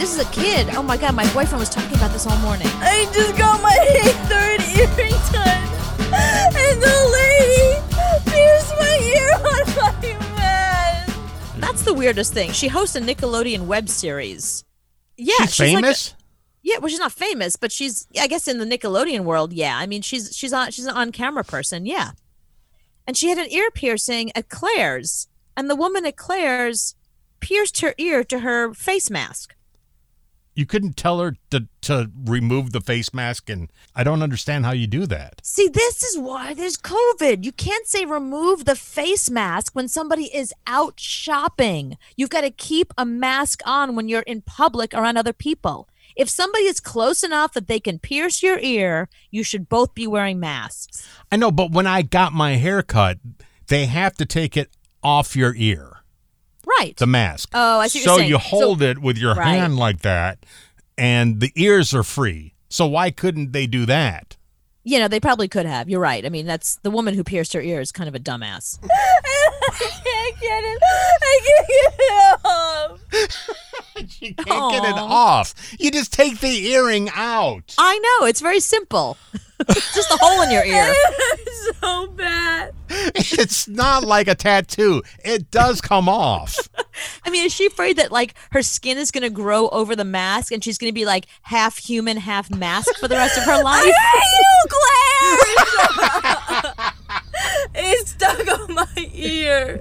this is a kid. Oh my God, my boyfriend was talking about this all morning. I just got my third earring done, and the lady pierced my ear on my mask. That's the weirdest thing. She hosts a Nickelodeon web series. Yeah, She's famous? Yeah, well, she's not famous, but she's, I guess, in the Nickelodeon world. Yeah, I mean, she's an on-camera person. Yeah, and she had an ear piercing at Claire's, and the woman at Claire's pierced her ear to her face mask. You couldn't tell her to remove the face mask, and I don't understand how you do that. See, this is why there's COVID. You can't say remove the face mask when somebody is out shopping. You've got to keep a mask on when you're in public around other people. If somebody is close enough that they can pierce your ear, you should both be wearing masks. I know, but when I got my hair cut, they have to take it off your ear. Right. The mask. Oh, I see what you're So saying. you hold it with your Right. hand like that, and the ears are free. So why couldn't they do that? You know, they probably could have. You're right. I mean, that's the woman who pierced her ear is kind of a dumbass. I can't get it. I can't get it off. You can't get it off. You just take the earring out. I know. It's very simple. Just a hole in your ear. It's so bad. It's not like a tattoo. It does come off. I mean, is she afraid that, like, her skin is going to grow over the mask and she's going to be, like, half human, half mask for the rest of her life? I hate you, Claire! It's stuck on my ear.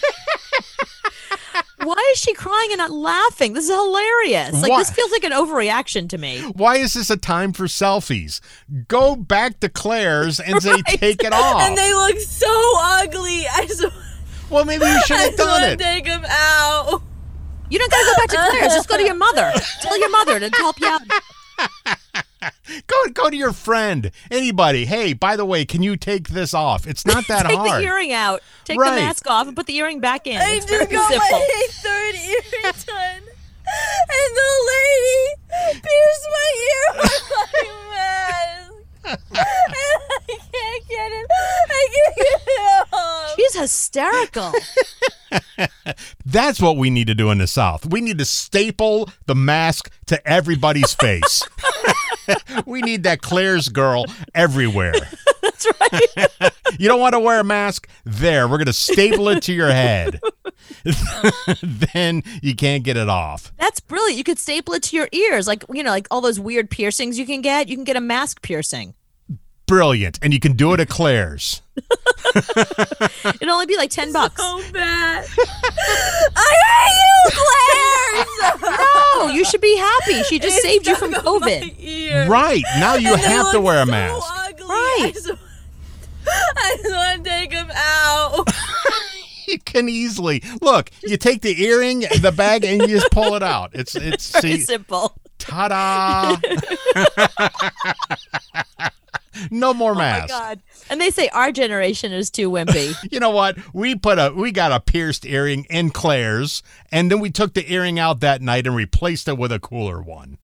Why is she crying and not laughing? This is hilarious. Like, Why- this feels like an overreaction to me. Why is this a time for selfies? Go back to Claire's and say, take it off. And they look so ugly. Well, maybe you should have done I it. take them out. You don't got to go back to Claire's. Just go to your mother. Tell your mother to help you out. Go to your friend, anybody. Hey, by the way, can you take this off? It's not that Take hard. the earring out. Take Right. the mask off and put the earring back in. I It's just very got simple. my third earring done, and the lady pierced my ear with my mask. And I can't get it. I can't get it off. She's hysterical. That's what we need to do in the South. We need to staple the mask to everybody's face. We need that Claire's girl everywhere. That's right. You don't want to wear a mask? There, we're going to staple it to your head. Then you can't get it off. That's brilliant. You could staple it to your ears. Like, you know, like all those weird piercings you can get. You can get a mask piercing. Brilliant. And you can do it at Claire's. It'd only be like $10. So bad. I hate you, Claire. No, you should be happy. She just saved you from Stuck on my COVID. ear. Right. Now you And they have to look wear a so mask. ugly. Right. I just want to take them out. You can easily. Look, you take the earring, the bag, and you just pull it out. It's Very see, simple. ta-da. No more Oh my masks. God. And they say our generation is too wimpy. You know what? We got a pierced earring in Claire's, and then we took the earring out that night and replaced it with a cooler one.